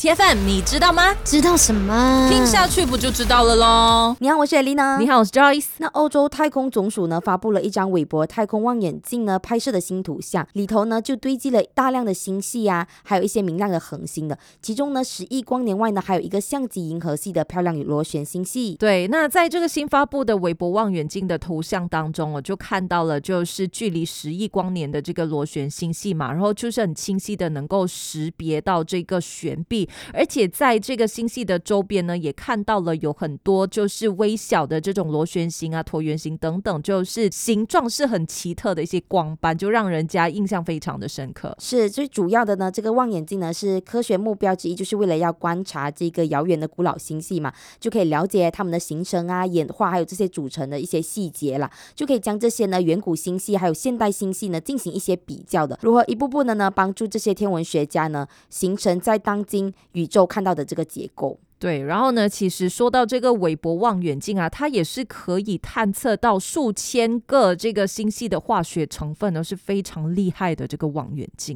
TFM 你知道吗？ 知道什么？ 听下去不就知道了咯。 你好，我是 Elena。 你好，我是 Joyce。 那欧洲太空总署呢发布了一张韦伯太空望远镜呢拍摄的新图像，里头呢就堆积了大量的星系啊，还有一些明亮的恒星的。其中呢10亿光年外呢还有一个像极银河系的漂亮螺旋星系。 对，那在这个新发布的韦伯望远镜的图像当中，我就看到了就是距离10亿光年的这个螺旋星系嘛，然后就是很清晰的能够识别到这个悬臂，而且在这个星系的周边呢，也看到了有很多就是微小的这种螺旋形啊、椭圆形等等，就是形状是很奇特的一些光斑，就让人家印象非常的深刻。 是最主要的呢，这个望远镜呢是科学目标之一，就是为了要观察这个遥远的古老星系嘛，就可以了解它们的形成啊、演化，还有这些组成的一些细节啦，就可以将这些呢远古星系还有现代星系呢进行一些比较的，如何一步步的呢帮助这些天文学家呢形成在当今宇宙看到的这个结构。 对，然后呢，其实说到这个韦伯望远镜啊，它也是可以探测到数千个这个星系的化学成分呢，是非常厉害的这个望远镜。